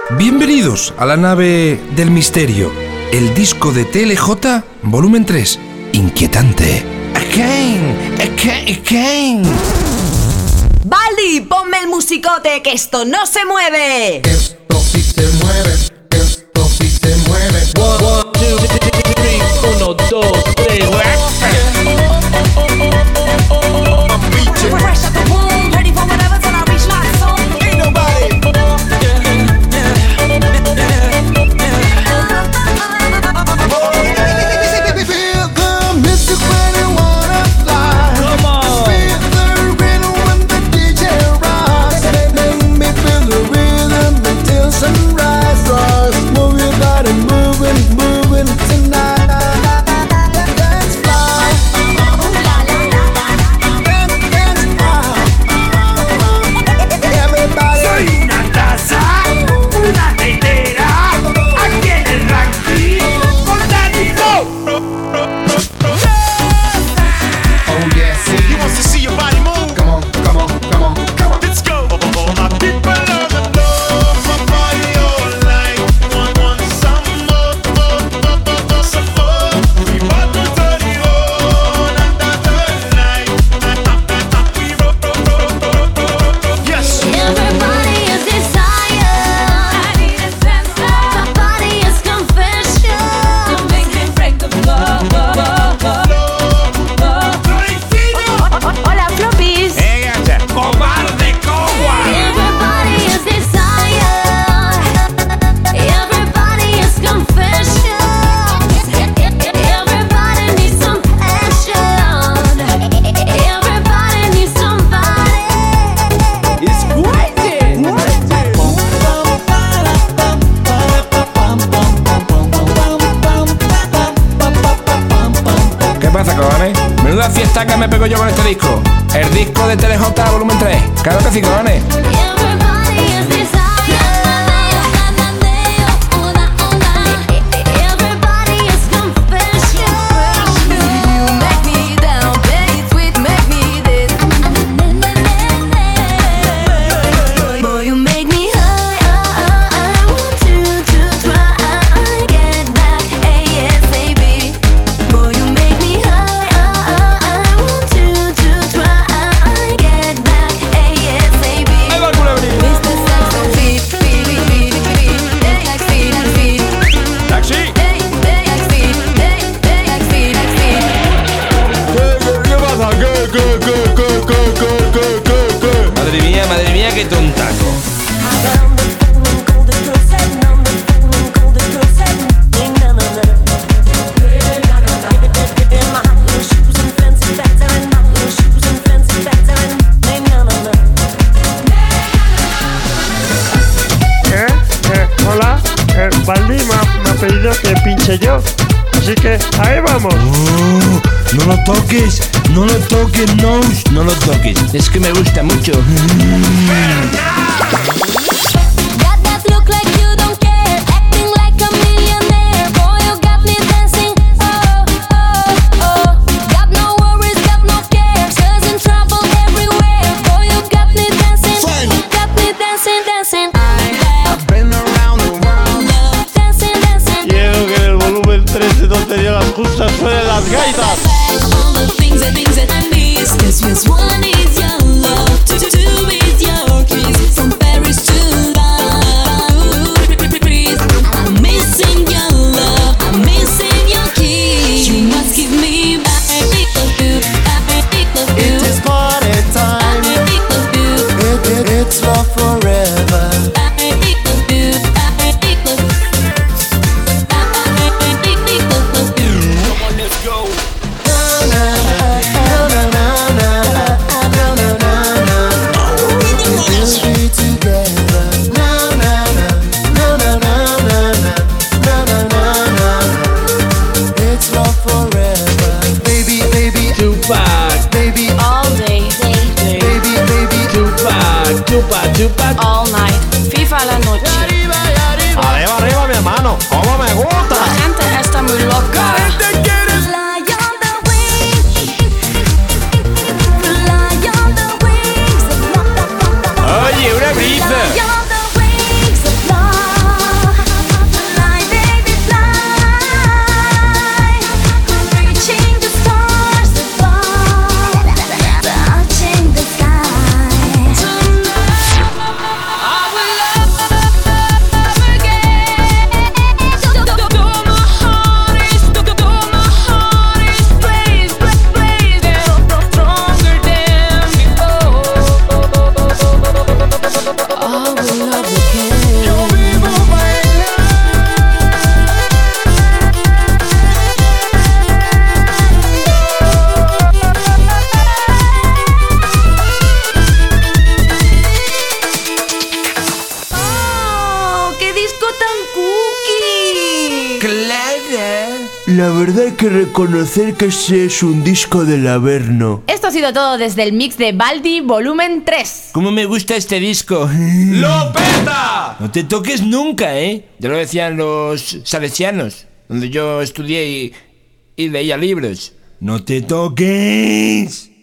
Bienvenidos a la nave del misterio, el disco de TLJ, volumen 3, inquietante. Again. Baldi, ponme el musicote, que esto no se mueve. Esto sí se mueve, esto sí se mueve. 1, 2, 3, 1, 2, 3. Fresh out the womb, ready for whatever till I reach my soul. Ain't nobody. Feel the mystic when you wanna fly. Come on. Feel the rhythm when the DJ rocks. Make me feel the rhythm until sunrise. Move your body, moving tonight. Let's fly. Dance high. Everybody. Soy una taza, una tetera, aquí en el ranking, con Daddy Go. Oh yeah, see. He wants to see your body move. Come on. Let's go. All my people on the floor, my body all night. Want some more. We want to turn it on another night. We roll. Yes. Everybody is desire. I need a sensor. My body is confession. To make me break the floor. Hola, floppies. Cobarde, cobarde. Everybody is desire. Everybody is confession. Everybody needs some passion. Everybody needs somebody. It's crazy. ¿Qué pasa, cojones? Menuda fiesta que me pego yo con este disco. El disco de TLJ, volumen 3. Claro que sí, cojones. Everybody is desire. Everybody is confession. You make me down, very sweet, make me this. Boy, you make me high. I want you to try. Get back ASAP. Boy, you make me high. I want you to try. Get back ASAP. Ahí va, culebrín. Mr. Saxo, feed, like feed. Taxi. ¿Qué pasa? ¿Qué? Madre mía, qué tontaco. Hola, Baldi me ha pedido que pinche yo, así que ahí vamos. No lo toques, no lo toques. Es que me gusta mucho. Got that look like you don't care, acting like a millionaire. Boy, you got me dancing. Oh. Got no worries, got no cares, causing trouble everywhere. Boy, you got me dancing. Got me dancing. I've been around the world. Dancing. Quiero que en el volumen 3 de Tonterías las Justas suenen las gaitas. All the things that I miss. This one is your love, two is your kiss. From Paris to Paris, I'm missing your love, I'm missing your kiss. You must give me back. It is party time. It's love forever. Tupac. Baby, All day, Tupac. all night. FIFA a la noche. Arriba, mi hermano. ¿Cómo me gusta? La gente está muy loca. Fly on the wings. Fly on the wings. Oye, una brisa. Fly on the wings of love. love the king. Yo vivo ¡Oh! ¡Qué disco tan cookie! ¡Clara! La verdad hay que reconocer que ese es un disco del Averno. Esto ha sido todo desde el mix de Baldi Volumen 3. ¿Cómo me gusta este disco? ¡Lo peta! No te toques nunca, ¿eh? Ya lo decían los salesianos, donde yo estudié y leía libros. ¡No te toques!